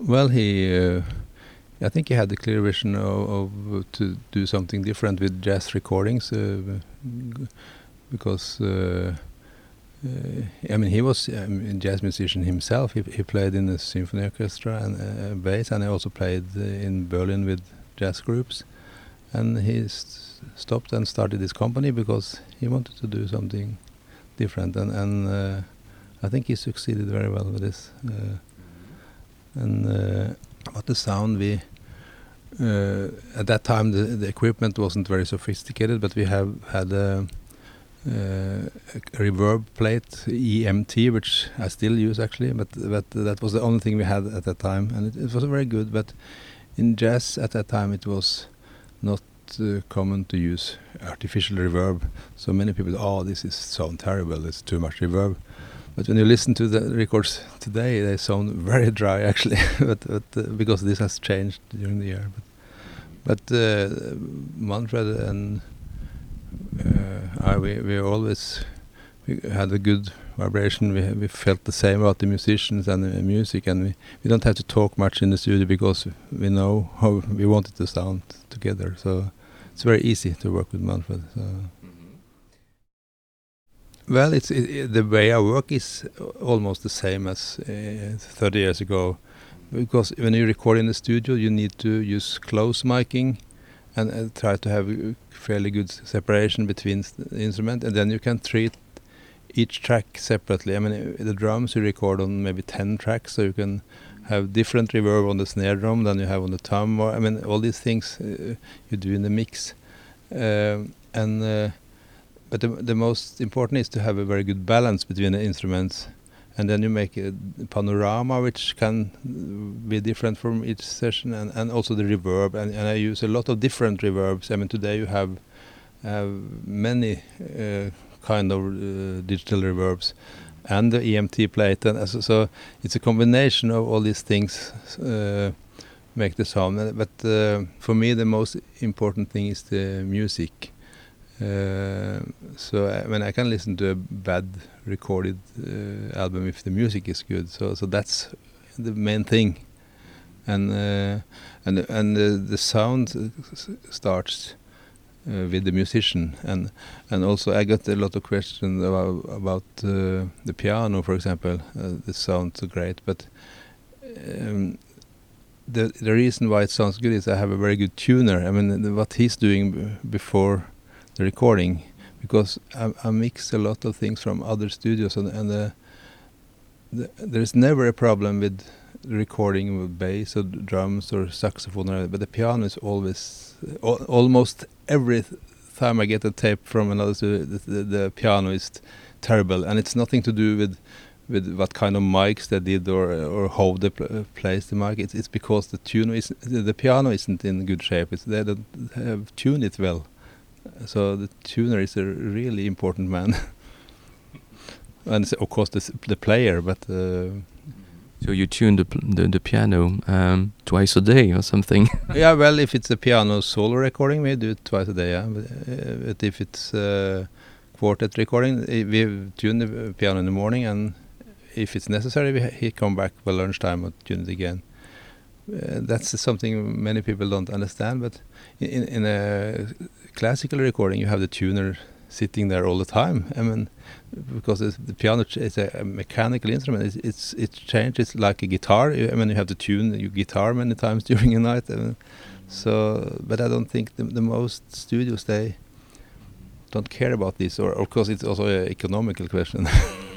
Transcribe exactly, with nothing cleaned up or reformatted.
Well, he, uh, I think he had the clear vision of, of uh, to do something different with jazz recordings, uh, g- because uh, uh, I mean he was um, a jazz musician himself. He, he played in the symphony orchestra and uh, bass, and he also played uh, in Berlin with jazz groups. And he s- stopped and started his company because he wanted to do something different, and and uh, I think he succeeded very well with this. Uh, and uh, about the sound, we uh, at that time the, the equipment wasn't very sophisticated, but we have had a, uh, a reverb plate, E M T, which I still use actually, but but that was the only thing we had at that time, and it, it was very good. But in jazz at that time, it was not uh, common to use artificial reverb. So many people, oh, this is sound terrible. It's too much reverb. But when you listen to the records today, they sound very dry, actually. but but uh, because this has changed during the year. But, but uh, Manfred and uh, I, we we always we had a good vibration. We we felt the same about the musicians and the music, and we, we don't have to talk much in the studio because we know how we want it to sound together. So it's very easy to work with Manfred. So. Well, it's it, it, the way I work is almost the same as uh, thirty years ago, because when you record in the studio, you need to use close miking and uh, try to have a fairly good separation between the instrument, and then you can treat each track separately. I mean, uh, the drums you record on maybe ten tracks, so you can have different reverb on the snare drum than you have on the tom. Or, I mean, all these things uh, you do in the mix, um, and. Uh, But the, the most important is to have a very good balance between the instruments, and then you make a panorama which can be different from each session, and, and also the reverb. And, and I use a lot of different reverbs. I mean, today you have have many uh, kind of uh, digital reverbs, and the E M T plate, and so, so it's a combination of all these things uh, make the sound. But uh, for me, the most important thing is the music. Uh, so I mean, I can listen to a bad recorded uh, album if the music is good. So so that's the main thing, and uh, and and uh, the sound s- starts uh, with the musician, and and also I got a lot of questions about about uh, the piano, for example. Uh, the sounds so great, but um, the the reason why it sounds good is I have a very good tuner. I mean, the, what he's doing b- before the recording, because I, I mix a lot of things from other studios, and, and uh, the, there's never a problem with recording with bass or drums or saxophone, or, but the piano is always, al almost every th time I get a tape from another studio, the, the, the piano is t terrible, and it's nothing to do with with what kind of mics they did or or how they pl placed the mic. It's, it's because the tune is the, the piano isn't in good shape. It's, they don't have tuned it well. So the tuner is a really important man, and of course the the player. But uh, so you tune the the, the piano um, twice a day or something. yeah, well, if it's a piano solo recording, we do it twice a day. Yeah, but, uh, but if it's a quartet recording, uh, we tune the piano in the morning, and if it's necessary, we he come back by lunchtime and tune it again. Uh, that's something many people don't understand, but in, in a classical recording you have the tuner sitting there all the time. I mean, because the piano ch is a, a mechanical instrument, it's, it's it changes like a guitar. I mean, you have to tune your guitar many times during a night. I mean, so, but I don't think the, the most studios, they don't care about this, or of course it's also an economical question.